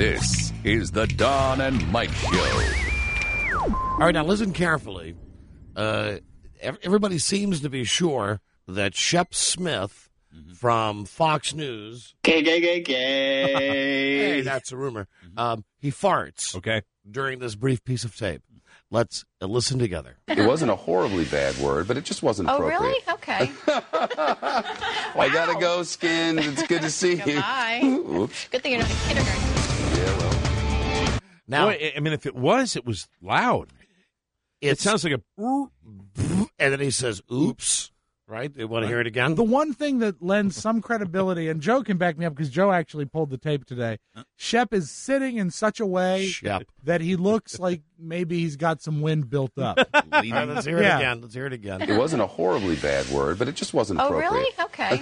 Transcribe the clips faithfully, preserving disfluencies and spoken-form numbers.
This is the Don and Mike Show. All right, now listen carefully. Uh, everybody seems to be sure that Shep Smith mm-hmm. from Fox News. Gay, gay, gay, gay. Hey, that's a rumor. Mm-hmm. Um, he farts. Okay. During this brief piece of tape. Let's uh, listen together. It wasn't a horribly bad word, but it just wasn't appropriate. Oh, really? Okay. I gotta go, Skin. It's good to see you. Bye. Oops. Good thing you're not in kindergarten. Yeah, well. Now, Boy, I mean, if it was, it was loud. It sounds like a... And then he says, oops. Right? They want to hear it again? The one thing that lends some credibility, and Joe can back me up because Joe actually pulled the tape today, Shep is sitting in such a way Shep. that he looks like maybe he's got some wind built up. All right, let's hear it Yeah. again. Let's hear it again. It wasn't a horribly bad word, but it just wasn't Oh, appropriate. really? Okay.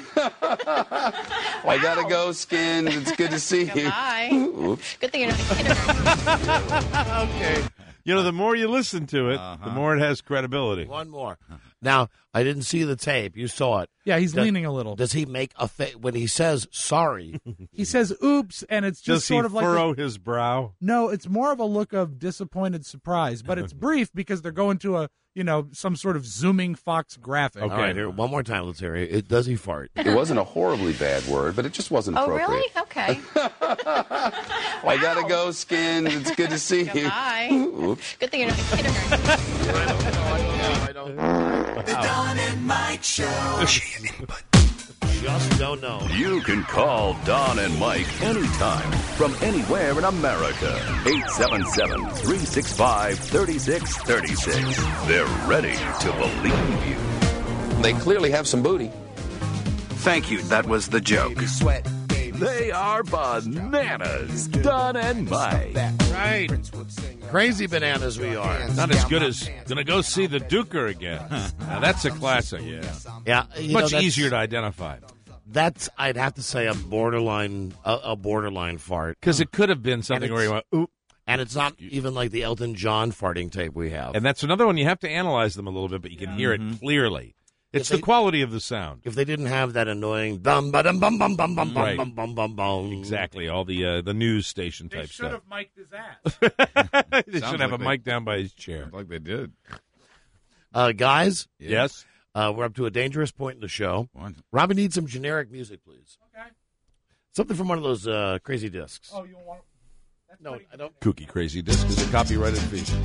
I gotta go, Skin. It's good to see you. Bye. Oops. Good thing you're not in kindergarten. Okay. You know, the more you listen to it, uh-huh. the more it has credibility. One more. Now, I didn't see the tape. You saw it. Yeah, he's does, leaning a little. Does he make a fa- when he says sorry? He says oops, and it's just Does sort he of like furrow a, his brow? No, it's more of a look of disappointed surprise, but it's brief because they're going to a you know some sort of zooming Fox graphic. Okay, all right, here, one more time. Let's hear it. it. Does he fart? It wasn't a horribly bad word, but it just wasn't Oh, appropriate. really? Okay. I gotta go, Skin. It's good to see you. Bye. Oops. Good thing you're not in kindergarten. I don't know. I don't know. I don't know. The Don and Mike Show. Just don't know. You can call Don and Mike anytime from anywhere in America. eight seven seven, three six five, three six three six. They're ready to believe you. They clearly have some booty. Thank you. That was the joke. They are bananas. Don and Mike. Right. Crazy bananas we are. Not as good as gonna go see the Duker again. Now that's a classic. Yeah. Yeah. You Much know, easier to identify. That's, I'd have to say, a borderline a, a borderline fart. Because it could have been something where you went, oop. And it's not even like the Elton John farting tape we have. And that's another one. You have to analyze them a little bit, but you can hear it clearly. It's If the they- quality of the sound. If they didn't have that annoying bum ba dum bum bum bum bum Right. bum bum bum bum. Exactly. All the uh, the news station They type should stuff. have mic'd his ass. They should have a mic down by his chair. Like they did. Uh, guys, Yes. uh, we're up to a dangerous point in the show. What? Robbie needs some generic music, please. Okay. Something from one of those uh, crazy discs. Oh, you want? That's No, pretty- I don't. Kooky Crazy Disc is a copyrighted feature.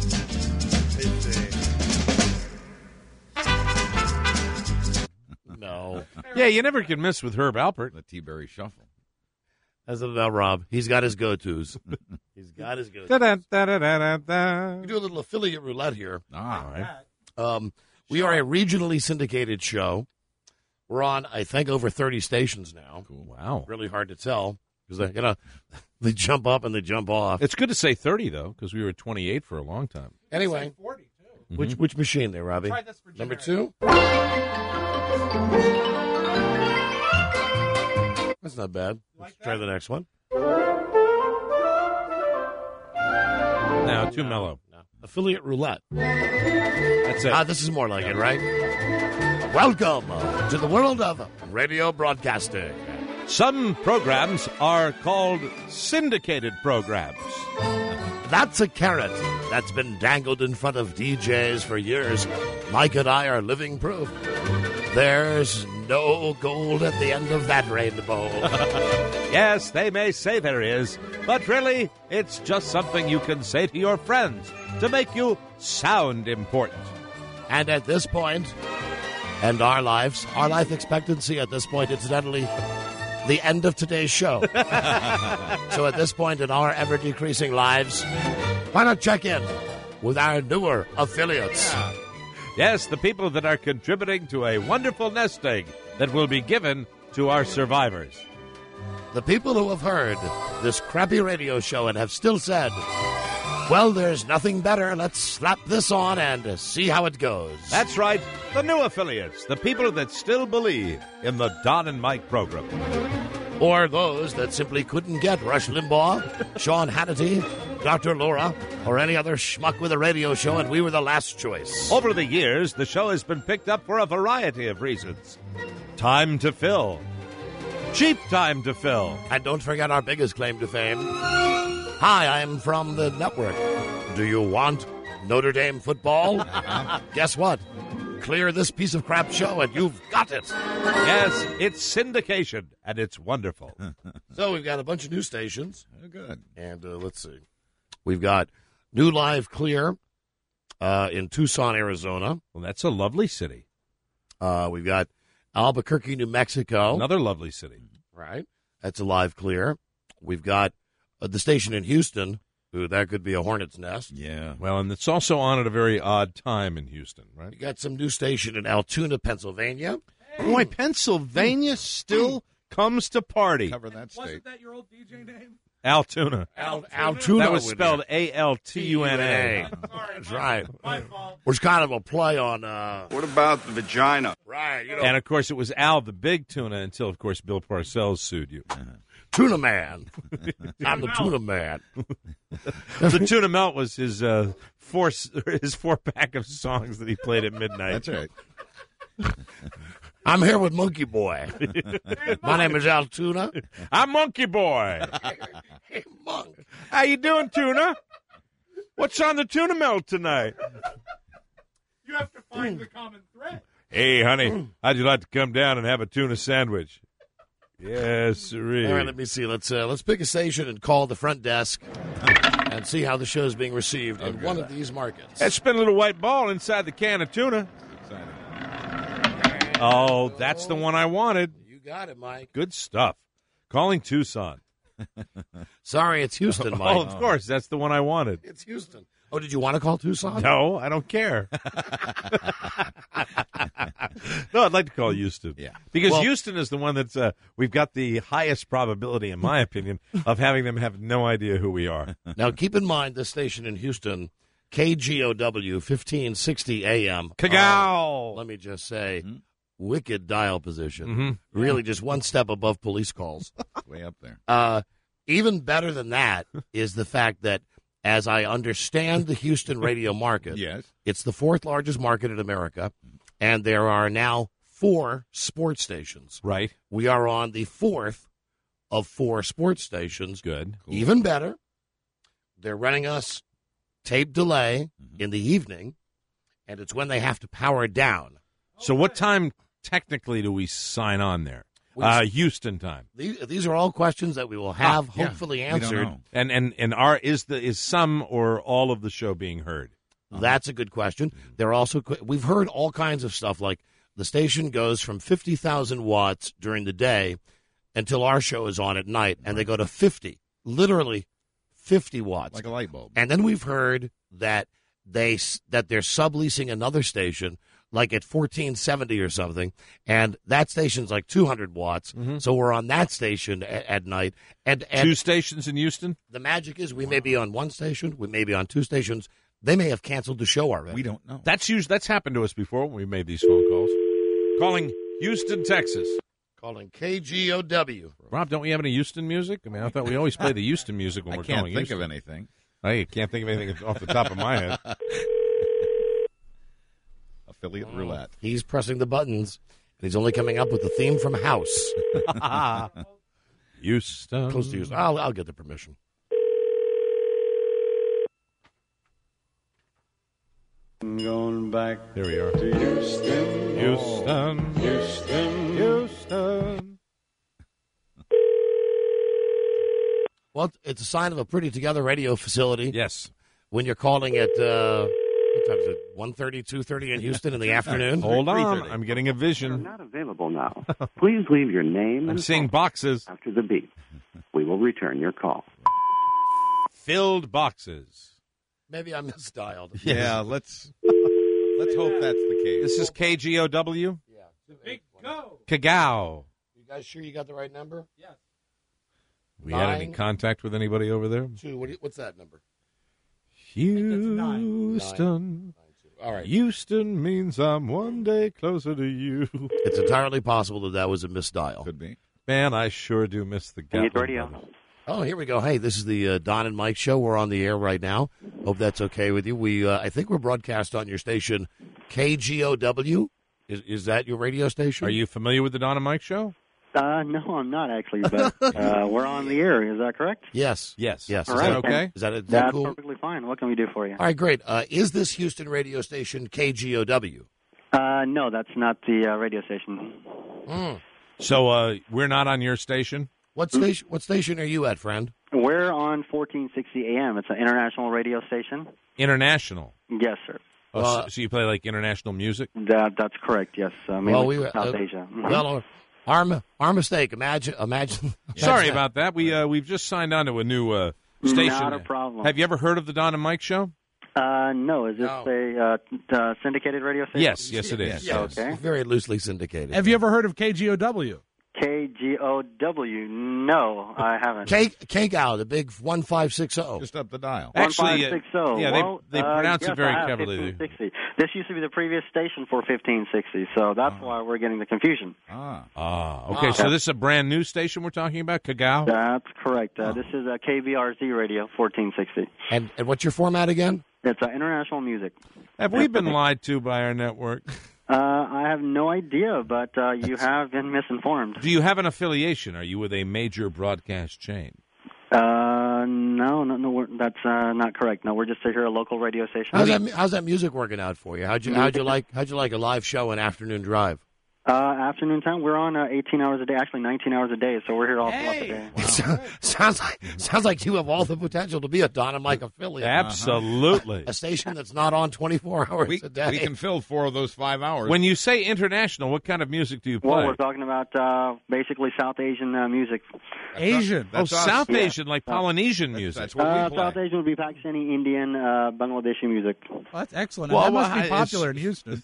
No. Yeah, you never can miss with Herb Alpert. The T-Berry Shuffle. That's about Rob. He's got his go-tos. He's got his go-tos. Da-da-da-da-da-da. We do a little affiliate roulette here. Ah, All right. Um, we are a regionally syndicated show. We're on, I think, over thirty stations now. cool. Wow. Really hard to tell because they, you know, they jump up and they jump off. It's good to say thirty, though, because we were at twenty-eight for a long time. Anyway, forty too. which which machine there, Robbie? Try this for Number generic. two. That's not bad. Let's try the next one. Now, too mellow. No. Affiliate roulette. That's it. Ah, this is more like it, right? Welcome uh, to the world of radio broadcasting. Some programs are called syndicated programs. That's a carrot that's been dangled in front of D Js for years. Mike and I are living proof. There's no gold at the end of that rainbow. Yes, they may say there is, but really, it's just something you can say to your friends to make you sound important. And at this point, and our lives, our life expectancy at this point, incidentally, the end of today's show. So at this point in our ever-decreasing lives, why not check in with our newer affiliates? Yes, the people that are contributing to a wonderful nest egg that will be given to our survivors. The people who have heard this crappy radio show and have still said, well, there's nothing better. Let's slap this on and see how it goes. That's right, the new affiliates, the people that still believe in the Don and Mike program. Or those that simply couldn't get Rush Limbaugh, Sean Hannity, Doctor Laura, or any other schmuck with a radio show, and we were the last choice. Over the years, the show has been picked up for a variety of reasons. Time to fill. Cheap time to fill. And don't forget our biggest claim to fame. Hi, I'm from the network. Do you want Notre Dame football? Guess what? Clear this piece of crap show and you've got it. Yes, it's syndication, and it's wonderful. So we've got a bunch of new stations. Oh, good. And uh, let's see. We've got New Live Clear uh, in Tucson, Arizona. Well, that's a lovely city. Uh, we've got Albuquerque, New Mexico. Another lovely city. Right. That's a Live Clear. We've got uh, the station in Houston. Ooh, that could be a hornet's nest. Yeah. Well, and it's also on at a very odd time in Houston, right? We got some new station in Altoona, Pennsylvania. Boy, Pennsylvania still comes to party. Cover that state. Wasn't that your old D J name? Altoona. Al- Altoona. That was with spelled you. A L T U N A. That's right. Which kind of a play on, uh, What about the vagina? right, you know, And, of course, it was Al the Big Tuna until, of course, Bill Parcells sued you. Tuna Man. I'm the Tuna Man. The Tuna Melt was his uh, four his four pack of songs that he played at midnight. That's right. I'm here with Monkey Boy. My name is Altoona. I'm Monkey Boy. Hey, Monk. How you doing, Tuna? What's on the Tuna Melt tonight? You have to find the common thread. Hey, honey, how'd you like to come down and have a tuna sandwich? Yes, sirree. All right, let me see. Let's uh, let's pick a station and call the front desk and see how the show is being received in one of these markets. Let's spin a little white ball inside the can of tuna. Oh, that's the one I wanted. You got it, Mike. Good stuff. Calling Tucson. Sorry, it's Houston, Mike. Oh, of course, that's the one I wanted. It's Houston. Oh, did you want to call Tucson? No, I don't care. No, I'd like to call Houston. Yeah. Because Well- Houston is the one that's, uh, we've got the highest probability, in my opinion, of having them have no idea who we are. Now, keep in mind this station in Houston, K G O W, fifteen sixty A M. Kagao! Uh, let me just say, wicked dial position. Mhm. Really just one step above police calls. Way up there. Uh, even better than that is the fact that, as I understand the Houston radio market, Yes. it's the fourth largest market in America, and there are now four sports stations. Right. We are on the fourth of four sports stations. Good. Even better, they're running us tape delay in the evening, and it's when they have to power down. So what time technically do we sign on there? We- Uh, Houston time. These, these are all questions that we will have Ah, yeah. hopefully We don't answered. know. And and and are is the is some or all of the show being heard? That's a good question. There are also que- we've heard all kinds of stuff like the station goes from fifty thousand watts during the day until our show is on at night, and they go to fifty, literally fifty watts. Like a light bulb. And then we've heard that they s- that they're subleasing another station like at fourteen seventy or something, and that station's like two hundred watts. So we're on that station at, at night. And, and Two stations in Houston? the magic is we may be on one station, we may be on two stations. They may have canceled the show already. We don't know. That's usually, that's happened to us before when we made these phone calls. Calling Houston, Texas. Calling K G O W. Rob, don't we have any Houston music? I mean, I thought we always play the Houston music when I we're can't calling think Houston. of anything. I can't think of anything off the top of my head. Affiliate roulette. He's pressing the buttons, and he's only coming up with the theme from House. Houston. Close to Houston. I'll, I'll get the permission. Going back There we are. to Houston. Houston. Houston. Houston. Well, it's a sign of a pretty together radio facility. Yes. When you're calling at, uh, what time is it, one thirty, two thirty in Houston in the afternoon? Hold on. three thirty. I'm getting a vision. Not available now. Please leave your name I'm and seeing phone boxes. after the beep. We will return your call. Filled boxes. Maybe I misdialed. Yeah, let's let's hope that's the case. This is K G O W? Yeah. Big go. Kagao. You guys sure you got the right number? We had any Nine. contact with anybody over there? Two. What do you, what's that number? Houston. All right. Houston means I'm one day closer to you. It's entirely possible that that was a misdial. Could be. Man, I sure do miss the News Gatlin Radio. brothers. Oh, here we go. Hey, this is the uh, Don and Mike show. We're on the air right now. Hope that's okay with you. We, uh, I think we're broadcast on your station, K G O W. Is is that your radio station? Are you familiar with the Don and Mike show? Uh, no, I'm not actually, but uh, we're on the air. Is that correct? Yes. Yes. Yes. All Is right. that okay? Is that, is that That's cool? perfectly fine. What can we do for you? All right, great. Uh, is this Houston radio station K G O W? Uh, no, that's not the uh, radio station. Mm. So uh, we're not on your station? What station? What station are you at, friend? We're on fourteen sixty A M. It's an international radio station. International? Yes, sir. Oh, Uh, so, so you play like international music? That, that's correct, yes. Uh, mainly Well, we from were- South uh, Asia. Mhm. Well, uh, our our mistake. Imagine, imagine. Sorry about that. We uh, we've just signed on to a new uh, station. Not a problem. Have you ever heard of the Don and Mike Show? Uh, no, is this No. a uh, t- uh, syndicated radio station? Yes, yes, it is. Yes, Okay. very loosely syndicated. Have you ever heard of K G O W? K G O W. No, I haven't. K K G O W, the big one five six zero. Just up the dial. Actually, uh, one five six zero. yeah, they- Well, they uh, pronounce it yes, very I have, cleverly. fifteen sixty. This used to be the previous station for fifteen sixty, so that's why we're getting the confusion. Ah. Ah, okay. Ah. So this is a brand new station we're talking about, Kagao? That's correct. Uh, This is uh, K B R Z Radio, fourteen sixty. And, and what's your format again? It's uh, international music. Have we been lied to by our network? Uh, I have no idea, but uh, you have been misinformed. Do you have an affiliation? Are you with a major broadcast chain? Uh, no, no, no, we're, that's uh, not correct. No, we're just here a local radio station. How's that? How's that music working out for you? How'd you How'd you like How'd you like a live show and afternoon drive? Uh, afternoon time, we're on uh, eighteen hours a day, actually nineteen hours a day, so we're here all throughout the day. sounds like sounds like you have all the potential to be a Don and Mike affiliate. Absolutely. A station that's not on twenty-four hours We, a day. we can fill four of those five hours. When you say international, what kind of music do you play? Well, we're talking about uh, basically South Asian uh, music. Asian. oh, That's us. South Yeah. Asian, like Polynesian music. That's what Uh, we play. South Asian would be Pakistani, Indian, uh, Bangladeshi music. Well, that's excellent. Well, that must well, be it's- popular in Houston.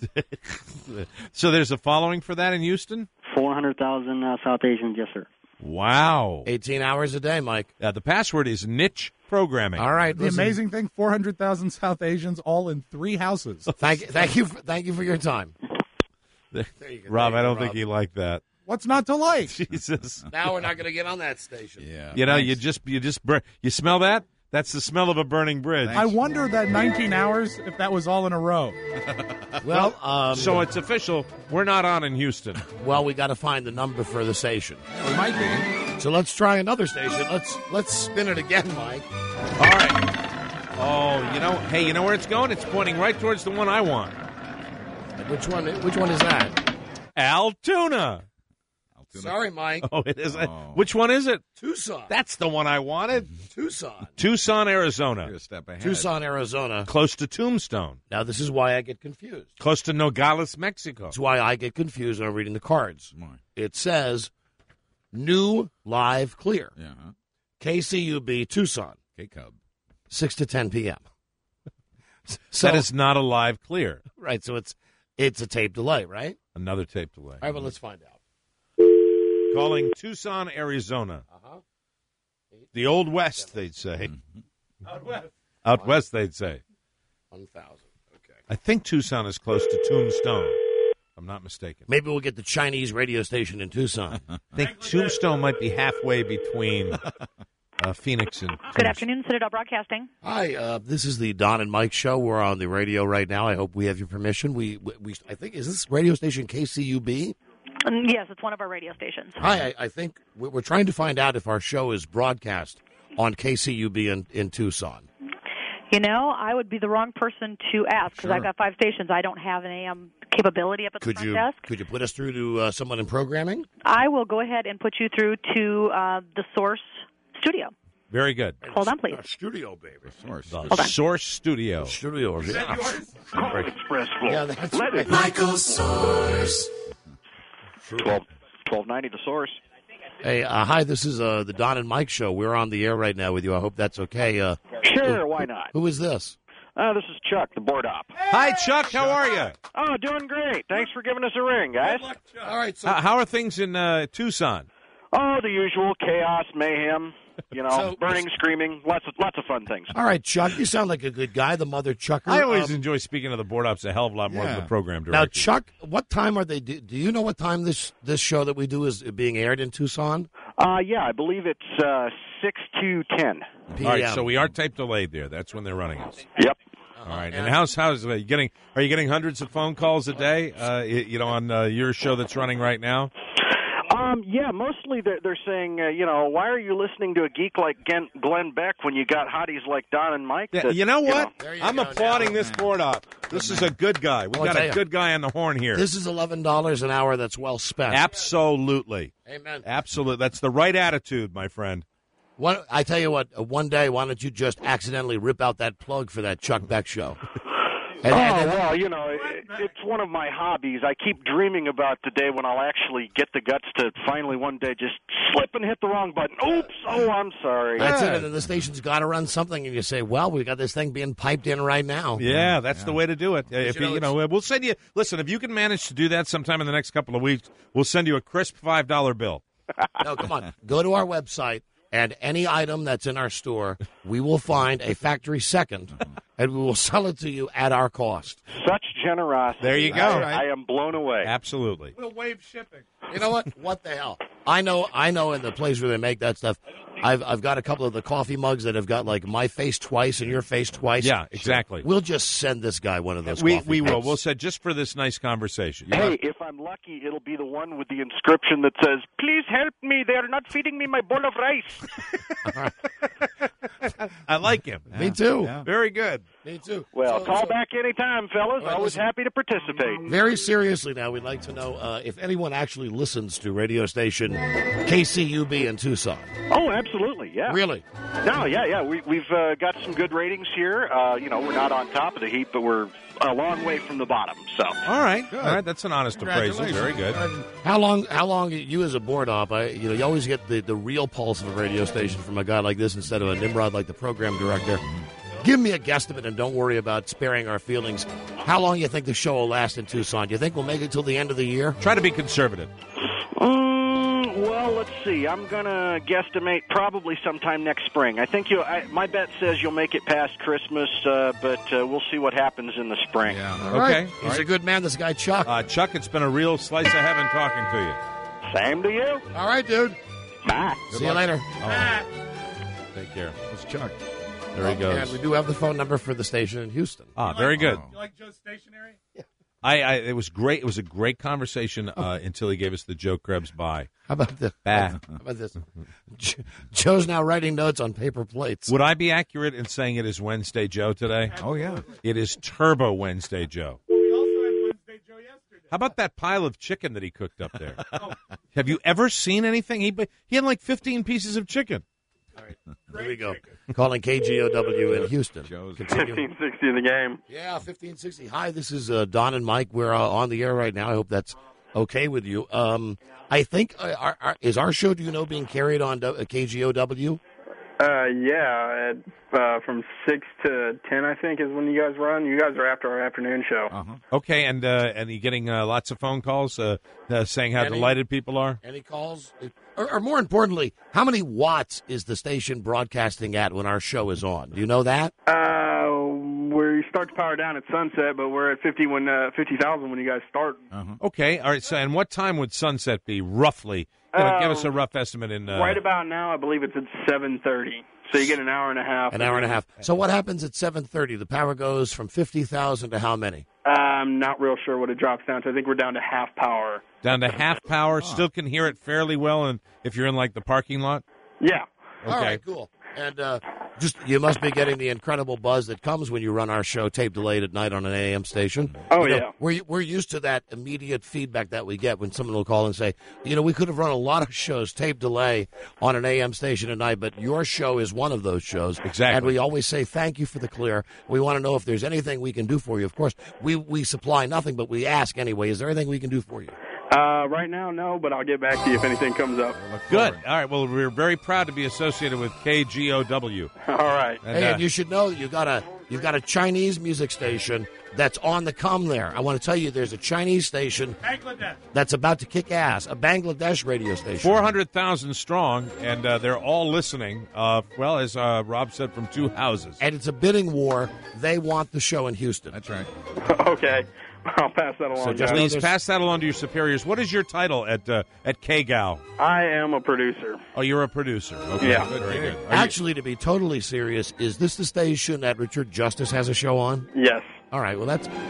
So there's a following for that in Houston? four hundred thousand uh, South Asians, yes, sir. Wow. eighteen hours a day, Mike. Uh, the password is niche programming. All right. The listen. amazing thing: four hundred thousand South Asians, all in three houses. Thank you, thank you, for, thank you for your time. Rob, There you I go, don't think Rob. he liked that. What's not to like? Jesus. Now we're not going to get on that station. Yeah. You know, you just you just bur- you smell that? That's the smell of a burning bridge. I wonder that nineteen hours if that was all in a row. Well, um, So it's official. We're not on in Houston. well, we got to find the number for the station. We might be. So let's try another station. Let's let's spin it again, Mike. All right. Oh, you know, hey, you know where it's going? It's pointing right towards the one I want. Which one? Which one is that? Altoona. Sorry, Mike. Oh, it is. Oh. Which one is it? Tucson. That's the one I wanted. Tucson. Tucson, Arizona. You're a step ahead. Tucson, Arizona. Close to Tombstone. Now, this is why I get confused. Close to Nogales, Mexico. That's why I get confused when I'm reading the cards. Why? It says new live clear. Yeah. Huh? K C U B Tucson, K-Cub. six to ten p.m. So That is not a live clear. right. So it's it's a tape delay, right? Another tape delay. All right, well, let's find out. Calling Tucson, Arizona. Uh-huh. The Old West, they'd say. Out west. Out west, they'd say. one thousand. Okay. I think Tucson is close to Tombstone. If I'm not mistaken. Maybe we'll get the Chinese radio station in Tucson. I think Tombstone might be halfway between uh, Phoenix and Tombstone. Good afternoon, Citadel Broadcasting. Hi, uh, this is the Don and Mike show. We're on the radio right now. I hope we have your permission. We, we, we I think, is this radio station K C U B? Um, yes, it's one of our radio stations. Hi, I, I think we- we're trying to find out if our show is broadcast on K C U B in, in Tucson. You know, I would be the wrong person to ask because Sure. I've got five stations. I don't have an A M capability up at the Could front you desk. could you put us through to uh, someone in programming? I will go ahead and put you through to uh, the Source Studio. Very good. Hold on, please. Uh, studio, baby. Source. The Hold on. Source Studio. Studio. Yeah. Call Express Flow. Yeah, that's Let right. it Michael Source. twelve, twelve ninety to Source. Hey, uh, hi, this is uh, the Don and Mike show. We're on the air right now with you. I hope that's okay. Uh, Sure, why not? who is this? Uh, this is Chuck, the board op. Hi, Chuck. How are you? Oh, doing great. Thanks for giving us a ring, guys. All right, so How, how are things in uh, Tucson? Oh, the usual chaos, mayhem, you know, So- burning, screaming, lots of lots of fun things. all right, Chuck, you sound like a good guy, the mother Chucker. I always Um, enjoy speaking to the board ops a hell of a lot more than Yeah. the program now, director. Chuck, what time are they? Do, do you know what time this this show that we do is being aired in Tucson? Uh, yeah, I believe it's uh, six to ten. P M. All right, so we are tape delayed there. That's when they're running us. Yep. All right, and how's how's are you getting? Are you getting hundreds of phone calls a day? Uh, you, you know, on uh, your show that's running right now. Um, yeah, mostly they're, they're saying, uh, you know, why are you listening to a geek like Gen- Glenn Beck when you got hotties like Don and Mike? Yeah, that, you know what? You know, you I'm go, applauding now. this board op. This is a good guy. We I'll got tell a you. good guy on the horn here. This is eleven dollars an hour that's well spent. Absolutely. Amen. Absolutely. That's the right attitude, my friend. One, I tell you what, uh, one day, why don't you just accidentally rip out that plug for that Chuck Beck show? And, oh, and then- well, you know, it, it's one of my hobbies. I keep dreaming about the day when I'll actually get the guts to finally one day just slip and hit the wrong button. Oops, oh, I'm sorry. That's it, and then the station's got to run something, and you say, well, we got this thing being piped in right now. Yeah, that's yeah. the way to do it. If you you, know, you know, we'll send you, listen, if you can manage to do that sometime in the next couple of weeks, we'll send you a crisp five dollar bill. No, come on. Go to our website, and any item that's in our store, we will find a factory second, and we will sell it to you at our cost. Such generosity. There you go. I, I am blown away. Absolutely. We'll waive shipping. You know what? What the hell? I know. I know. In the place where they make that stuff, I've I've got a couple of the coffee mugs that have got like my face twice and your face twice. Yeah, exactly. We'll just send this guy one of those. We coffee we will. mugs. We'll send just for this nice conversation. You Hey, know? if I'm lucky, it'll be the one with the inscription that says, "Please help me. They are not feeding me my bowl of rice." I like him. Me too. Yeah. Very good. Me too. Well, So- call so- back anytime, fellas. Well, Always listen. happy to participate. Very seriously now, we'd like to know uh, if anyone actually listens to radio station K C U B in Tucson. Oh, absolutely, yeah. Really? No, yeah, yeah. We, we've uh, got some good ratings here. Uh, you know, we're not on top of the heap, but we're a long way from the bottom. So, All right. All right. That's an honest appraisal. Very good. How long? How long? You as a board op, I, you know, you always get the, the real pulse of a radio station from a guy like this instead of a Nimrod like the program director. Give me a guesstimate, and don't worry about sparing our feelings. How long do you think the show will last in Tucson? Do you think we'll make it till the end of the year? Try to be conservative. mm, well, let's see. I'm gonna guesstimate probably sometime next spring. I think you. I, my bet says you'll make it past Christmas, uh, but uh, we'll see what happens in the spring. Yeah. All right. Okay. He's All right. a good man, this guy Chuck. Uh, Chuck, it's been a real slice of heaven talking to you. Same to you. All right, dude. Bye. See you later. Take care. It's Chuck. There he goes. And we do have the phone number for the station in Houston. Ah, very good. You like Joe's stationery? I, I it was great. It was a great conversation uh, until he gave us the Joe Krebs bye. How about this? Bah. How about this? Jo- Joe's now writing notes on paper plates. Would I be accurate in saying it is Wednesday Joe today? Oh, yeah. It is Turbo Wednesday Joe. We also had Wednesday Joe yesterday. How about that pile of chicken that he cooked up there? Have you ever seen anything? He he had like fifteen pieces of chicken. Here we go. Calling K G O W in Houston. Joe's Continue. fifteen sixty in the game. Yeah, fifteen sixty. Hi, this is uh, Don and Mike. We're uh, on the air right now. I hope that's okay with you. Um, I think, uh, our, our, is our show, do you know, being carried on uh, K G O W? Uh, yeah, at, uh, from six to ten, I think, is when you guys run. You guys are after our afternoon show. Uh-huh. Okay, and uh, and you getting uh, lots of phone calls uh, uh, saying how Any- delighted people are? Any calls? Or, or more importantly, how many watts is the station broadcasting at when our show is on? Do you know that? Uh, we start to power down at sunset, but we're at fifty when uh, fifty thousand when you guys start. Uh-huh. Okay, all right. So, and what time would sunset be roughly? You know, Uh, give us a rough estimate. In uh, Right about now, I believe it's at seven thirty. So you get an hour and a half. An hour and a half. So what happens at seven thirty? The power goes from fifty thousand to how many? I'm not real sure what it drops down to. I think we're down to half power. down to half power. Still can hear it fairly well, and if you're in like the parking lot. Yeah. All Okay. right, cool. And uh, just you must be getting the incredible buzz that comes when you run our show tape delayed at night on an A M station. Oh, You know, yeah. We're we're used to that immediate feedback that we get when someone will call and say, you know, we could have run a lot of shows tape delay on an A M station at night, but your show is one of those shows. Exactly. And we always say thank you for the clear. We want to know if there's anything we can do for you. Of course, we we supply nothing, but we ask anyway. Is there anything we can do for you? Uh, right now, no, but I'll get back to you if anything comes up. Good. All right. Well, we're very proud to be associated with K G O W. All right. And, Hey, uh, and you should know you got a you've got a Chinese music station that's on the come there. I want to tell you, there's a Chinese station Bangladesh. that's about to kick ass, a Bangladesh radio station. four hundred thousand strong, and uh, they're all listening. Uh, well, as uh, Rob said, from two houses. And it's a bidding war. They want the show in Houston. That's right. Okay. I'll pass that along, So just guys. Please there's- pass that along to your superiors. What is your title at uh, at K G O W? I am a producer. Oh, you're a producer. Okay. Yeah. Good, very good. Are you- Actually, to be totally serious, is this the station that Richard Justice has a show on? Yes. All right, well, that's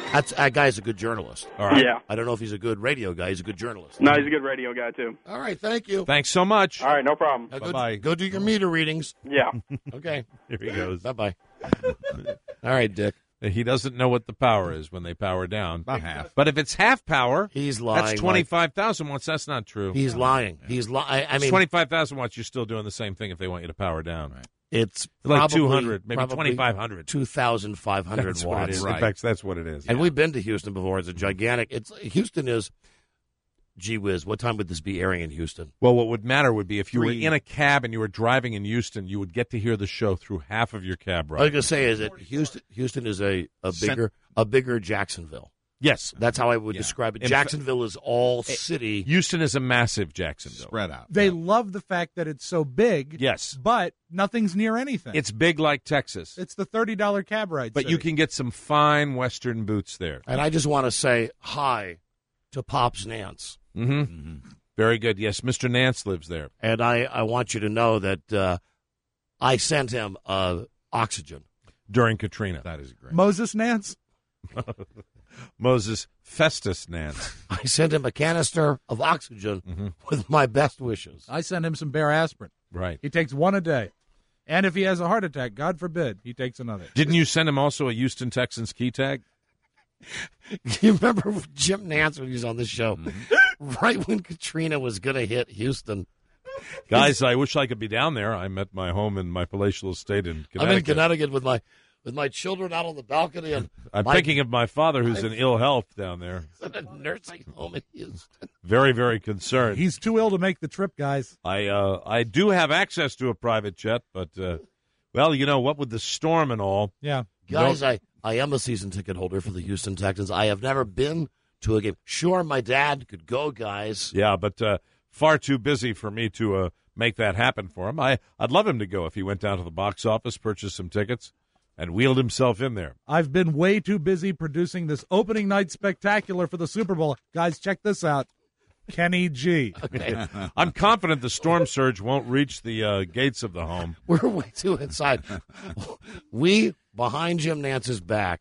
That's, that guy's a good journalist. All right. Yeah. I don't know if he's a good radio guy. He's a good journalist. No, he's a good radio guy, too. All right, thank you. Thanks so much. All right, no problem. Now go, Bye-bye. go do your meter readings. Yeah. Okay. Here he goes. Bye-bye. All right, Dick. He doesn't know what the power is when they power down. About half. But if it's half power, He's lying. that's twenty-five thousand watts. That's not true. He's lying. He's lying. I It's mean, twenty-five thousand watts. You're still doing the same thing if they want you to power down. Right. it's Like probably, two hundred, maybe probably twenty-five hundred. two thousand five hundred That's what it watts. is. Right. In fact, that's what it is. And yeah. we've been to Houston before. It's a gigantic. It's Houston is. Gee whiz! What time would this be airing in Houston? Well, what would matter would be if you Three. were in a cab and you were driving in Houston, you would get to hear the show through half of your cab I was ride. going to say is that Houston. Houston is a, a Cent- bigger a bigger Jacksonville. Yes. That's how I would Yeah. describe it. In Jacksonville is all city. Houston is a massive Jacksonville. Spread out. They love the fact that it's so big. Yes. But nothing's near anything. It's big like Texas. It's the thirty dollar cab ride. But you city. can get some fine Western boots there. And I just want to say hi to Pops Nance. Mm-hmm. Very good. Yes, Mister Nance lives there. And I, I want you to know that uh, I sent him uh, oxygen. During Katrina. That is great. Moses Nance. Moses Festus Nance. I sent him a canister of oxygen Mm-hmm. with my best wishes. I sent him some Bear aspirin. Right. He takes one a day. And if he has a heart attack, God forbid, he takes another. Didn't you send him also a Houston Texans key tag? You remember Jim Nance when he was on this show? Mm-hmm. Right when Katrina was going to hit Houston. Guys, I wish I could be down there. I'm at my home in my palatial estate in Connecticut. I'm in Connecticut with my with my children out on the balcony. And I'm my, thinking of my father who's in ill health down there. in a nursing home in Houston. Very, very concerned. He's too ill to make the trip, guys. I uh, I do have access to a private jet, but, uh, well, you know, what with the storm and all. Yeah. Guys, I, I am a season ticket holder for the Houston Texans. I have never been to a game. Sure, my dad could go, guys. Yeah, but uh, far too busy for me to uh, make that happen for him. I, I'd love him to go if he went down to the box office, purchased some tickets, and wheeled himself in there. I've been way too busy producing this opening night spectacular for the Super Bowl. Guys, check this out. Kenny G. Okay. I'm confident the storm surge won't reach the uh, gates of the home. We're way too inside. We, behind Jim Nance's back,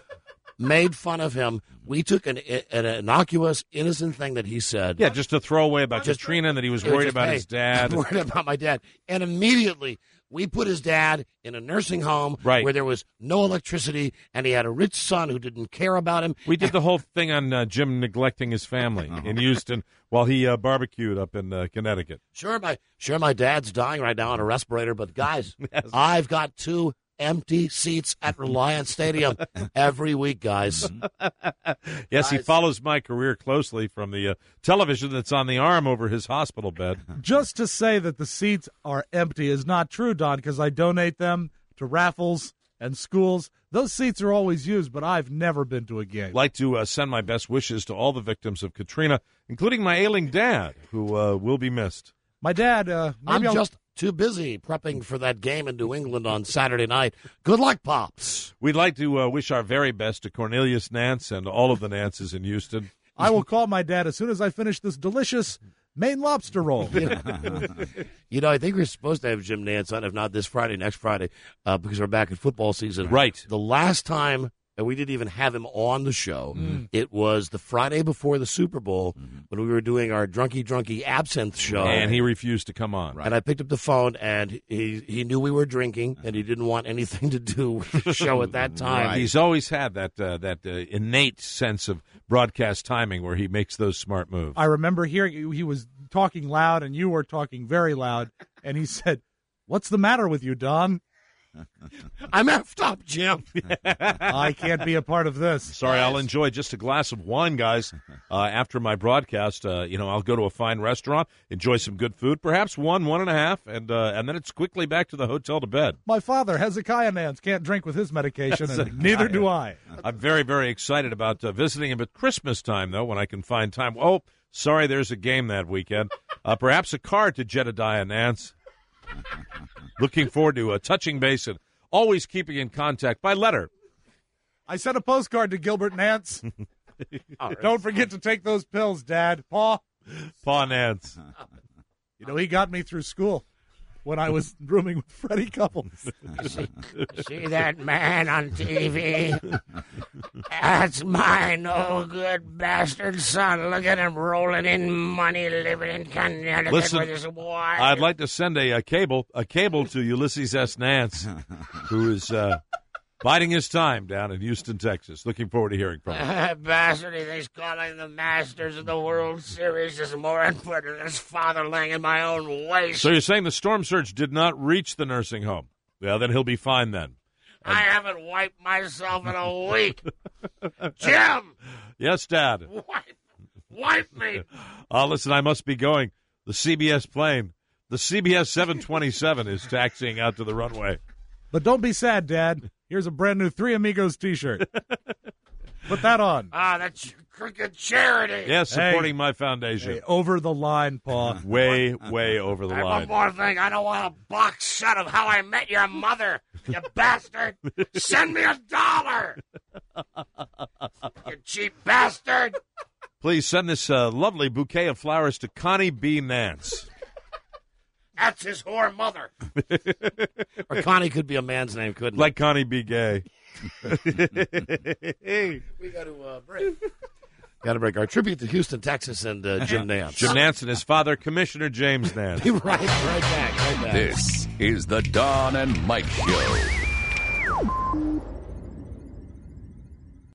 made fun of him. We took an, an innocuous, innocent thing that he said. Yeah, just to throw away about Katrina and that he was It was worried just, about hey, his dad. I'm worried about my dad. And immediately, we put his dad in a nursing home Right. where there was no electricity, and he had a rich son who didn't care about him. We did the whole thing on uh, Jim neglecting his family in Houston while he uh, barbecued up in uh, Connecticut. Sure, my sure, my dad's dying right now on a respirator, but guys, I've got two empty seats at Reliance Stadium every week, guys. Yes, he Guys. follows my career closely from the uh, television that's on the arm over his hospital bed. Just to say that the seats are empty is not true, Don, because I donate them to raffles and schools. Those seats are always used, but I've never been to a game. I'd like to uh, send my best wishes to all the victims of Katrina, including my ailing dad, who uh, will be missed. My dad, uh, I'm maybe I'll- just too busy prepping for that game in New England on Saturday night. Good luck, Pops. We'd like to uh, wish our very best to Cornelius Nance and all of the Nances in Houston. I will call my dad as soon as I finish this delicious Maine lobster roll. You know, I think we're supposed to have Jim Nance on, if not this Friday, next Friday, uh, because we're back in football season. Right. The last time, and we didn't even have him on the show, Mm. it was the Friday before the Super Bowl when we were doing our Drunky Drunky Absinthe show. And he refused to come on. And I picked up the phone, and he he knew we were drinking, and he didn't want anything to do with the show at that time. He's always had that uh, that uh, innate sense of broadcast timing where he makes those smart moves. I remember hearing he was talking loud, and you were talking very loud, and he said, "What's the matter with you, Don?" I'm effed up, Jim. I can't be a part of this. Sorry, I'll enjoy just a glass of wine, guys, uh, after my broadcast. Uh, you know, I'll go to a fine restaurant, enjoy some good food, perhaps one, one and a half, and uh, and then it's quickly back to the hotel to bed. My father, Hezekiah Nance, can't drink with his medication, and neither do I. I'm very, very excited about uh, visiting him at Christmas time, though, when I can find time. Oh, sorry, there's a game that weekend. Uh, perhaps a card to Jedediah Nance. Looking forward to uh, touching base and always keeping in contact by letter. I sent a postcard to Gilbert Nance. Don't forget to take those pills, Dad. Paw. Paw Nance. You know, he got me through school. when I was rooming with Freddie Couples. See that man on T V? That's my no good bastard son. Look at him rolling in money, living in Connecticut Listen, with his wife. I'd like to send a, a cable a cable to Ulysses S. Nance, who is uh, biding his time down in Houston, Texas. Looking forward to hearing from him. That bastard, he thinks calling the Masters of the World Series is more important than his father laying in my own waist. So you're saying the storm surge did not reach the nursing home? Well, then he'll be fine then. I haven't wiped myself in a week. Jim! Yes, Dad. Wipe, wipe me. Oh, listen, I must be going. The C B S plane, the C B S seven twenty-seven is taxiing out to the runway. But don't be sad, Dad. Here's a brand new Three Amigos T-shirt. Put that on. Ah, that's crooked charity. Yes, supporting Hey. my foundation. Hey, over the line, Paul. Way, way over the And line. one more thing. I don't want a box set of How I Met Your Mother, you bastard. Send me a dollar. You cheap bastard. Please send this uh, lovely bouquet of flowers to Connie B. Nance. That's his whore mother. Or Connie could be a man's name, couldn't it? Like Connie B. Gay. We got to uh, break. Got to break. Our tribute to Houston, Texas, and uh, Jim Nance. Jim Nance and his father, Commissioner James Nance. right, right back, right back. This is the Don and Mike Show.